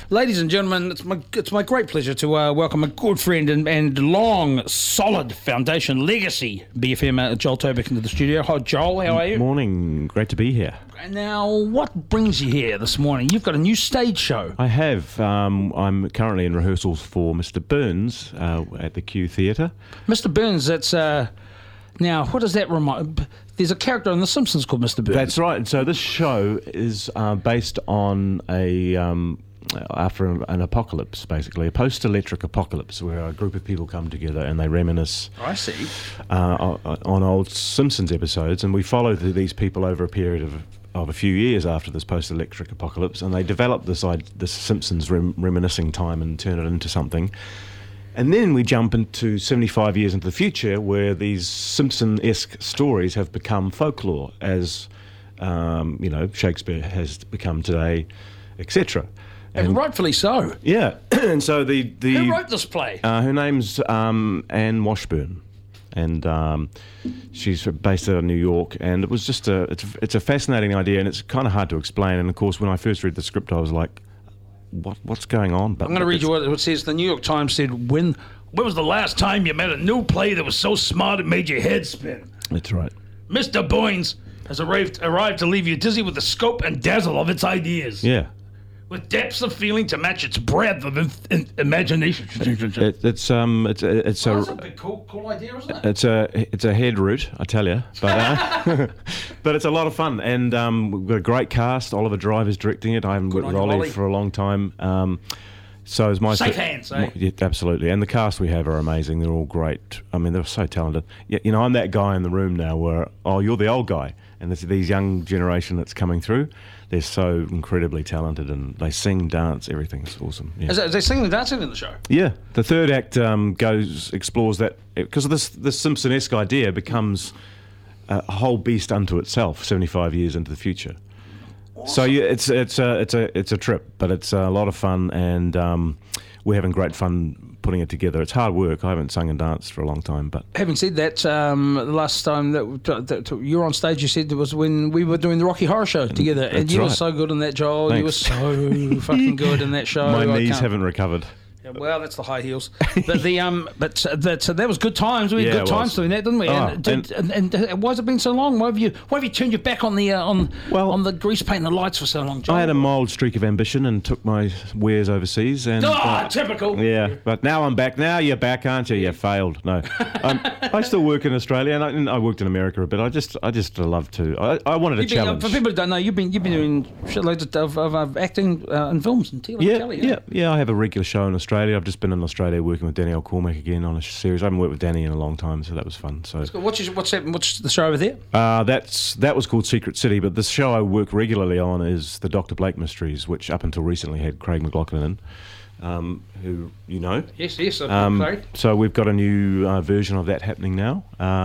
Ladies and gentlemen, it's my great pleasure to welcome a good friend and long, solid foundation legacy BFM, Joel Tobick, into the studio. Hi, Joel, how are you? Morning, great to be here. Now, what brings you here this morning? You've got a new stage show. I have. I'm currently in rehearsals for Mr. Burns at the Q Theatre. Mr. Burns, that's... now, what does that remind... There's a character on The Simpsons called Mr. Burns. That's right. So this show is based on after an apocalypse, basically, a post-electric apocalypse, where a group of people come together and they reminisce. I see. On old Simpsons episodes, and we follow these people over a period of a few years after this post-electric apocalypse, and they develop this Simpsons reminiscing time and turn it into something. And then we jump into 75 years into the future, where these Simpson-esque stories have become folklore, as Shakespeare has become today, etc. And rightfully so. Yeah, and so the Who wrote this play? Her name's Anne Washburn, and she's based out of New York. And it was just it's a fascinating idea, and it's kind of hard to explain. And of course, when I first read the script, I was like, What's going on? But I'm going to read you what it says. The New York Times said, when was the last time you met a new play that was so smart it made your head spin? That's right. Mr. Burns has arrived to leave you dizzy with the scope and dazzle of its ideas. Yeah. With depths of feeling to match its breadth of imagination. It's a big cool idea, isn't it? It's a head route, I tell you, but but it's a lot of fun, and we've got a great cast. Oliver Driver's directing it. I haven't worked with Ollie for a long time. So is my safe hands, eh? Yeah, absolutely, and the cast we have are amazing. They're all great. I mean, they're so talented. Yeah, I'm that guy in the room now where you're the old guy, and there's these young generation that's coming through. They're so incredibly talented, and they sing, dance, everything. It's awesome. Yeah. Is they singing and dancing in the show? Yeah, the third act explores that, because of this Simpson-esque idea becomes a whole beast unto itself. 75 years into the future. Awesome. So yeah, it's a trip, but it's a lot of fun, and we're having great fun putting it together. It's hard work. I haven't sung and danced for a long time, but having said that, the last time that you were on stage, you said it was when we were doing the Rocky Horror Show together, and you were so good in that, Joel. Thanks. You were so fucking good in that show. My knees haven't recovered. Yeah, well, that's the high heels. But that was good times. We had good times doing that, didn't we? And why has it been so long? Why have you turned your back on the grease paint and the lights for so long, Joel? I had a mild streak of ambition and took my wares overseas. And typical. Yeah, but now I'm back. Now you're back, aren't you? You failed. No, I still work in Australia, and I worked in America a bit. I just love to. I wanted a challenge. For people who don't know, you've been doing shitloads of acting in films and TV. Yeah. I have a regular show in Australia. I've just been in Australia working with Danielle Cormack again on a series. I haven't worked with Danny in a long time, so that was fun. So what's the show over there? That was called Secret City, but the show I work regularly on is the Dr. Blake Mysteries, which up until recently had Craig McLachlan in, who you know. Yes, Craig. So we've got a new version of that happening now.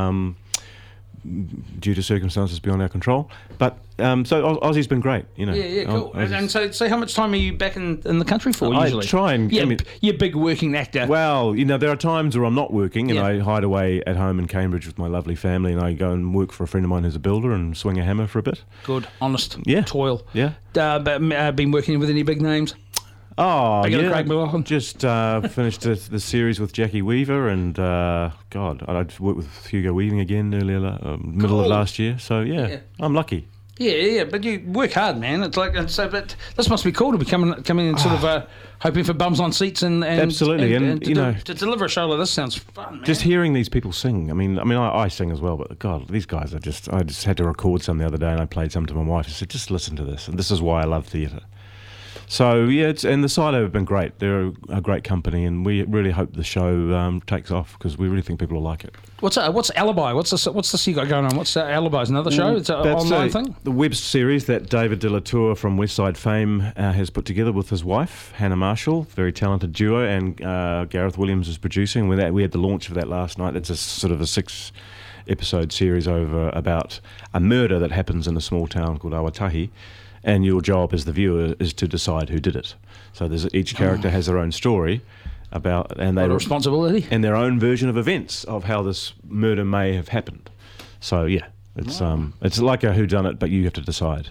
Due to circumstances beyond our control, but so Aussie's been great, Yeah, cool. And so, how much time are you back in the country for usually? I try and. You're a big working actor. Well, there are times where I'm not working, and I hide away at home in Cambridge with my lovely family, and I go and work for a friend of mine who's a builder and swing a hammer for a bit. Good, honest, toil. Yeah. But been working with any big names? Oh, yeah. Craig McLachlan. Just finished the series with Jackie Weaver, and I'd worked with Hugo Weaving again earlier, middle of last year. So yeah, I'm lucky. Yeah, but you work hard, man. It's like, and so, but this must be cool to be coming in sort of hoping for bums on seats and absolutely, and to deliver a show like this sounds fun, man. Just hearing these people sing. I sing as well, but God, these guys are just. I just had to record some the other day, and I played some to my wife. I said, just listen to this, and this is why I love theatre. So yeah, and the Silo have been great. They're a great company, and we really hope the show takes off, because we really think people will like it. What's Alibi? What's this you got going on? What's Alibi? Is another show? It's an online thing. The web series that David De La Tour from West Side fame has put together with his wife Hannah Marshall, very talented duo, and Gareth Williams is producing. We had the launch of that last night. It's a sort of a 6-episode series about a murder that happens in a small town called Awatahi. And your job as the viewer is to decide who did it. So each character has their own story and their responsibility and their own version of events of how this murder may have happened. So yeah, it's like a whodunit, but you have to decide.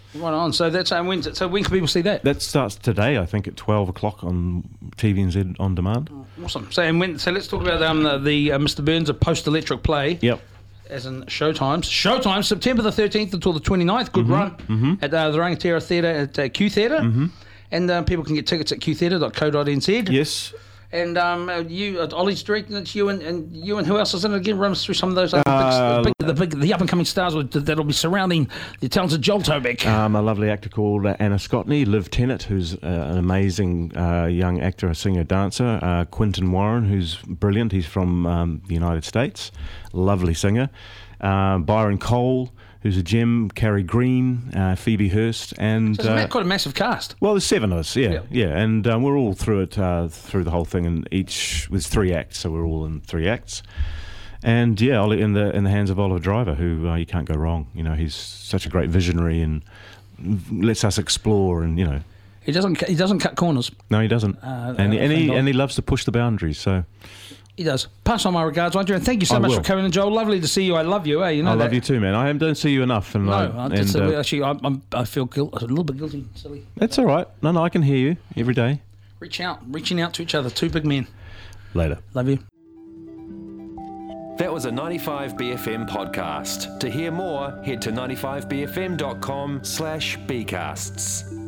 Right on. So that's when can people see that? That starts today, I think, at 12 o'clock on TVNZ On Demand. Awesome. So let's talk about the Mr. Burns, a post-electric play. Yep. As in Showtimes. Showtimes, September the 13th until the 29th. Good run at the Rangatira Theatre at Q Theatre. And people can get tickets at qtheatre.co.nz. Yes. And Ollie's directing it. You and who else is in it again? Run us through some of those the up and coming stars that'll be surrounding the talented Joel Tobeck. A lovely actor called Anna Scotney, Liv Tennant, who's an amazing young actor, singer, dancer. Quinton Warren, who's brilliant. He's from the United States, lovely singer. Byron Cole, who's a gem, Carrie Green, Phoebe Hurst, and so it's quite a massive cast. Well, there's 7 of us, yeah, and we're all through it, through the whole thing, and there's 3 acts, so we're all in 3 acts. And Ollie in the hands of Oliver Driver, who you can't go wrong. You know, he's such a great visionary and lets us explore, and he doesn't cut corners. No, he doesn't, and he loves to push the boundaries. So. He does. Pass on my regards, Andrew, and thank you so much for coming in, Joel. Lovely to see you. I love you. I love you too, man. I don't see you enough. And actually, I feel a little bit guilty, silly. That's all right. No, I can hear you every day. Reaching out to each other. 2 big men. Later. Love you. That was a 95BFM podcast. To hear more, head to 95bfm.com/bcasts.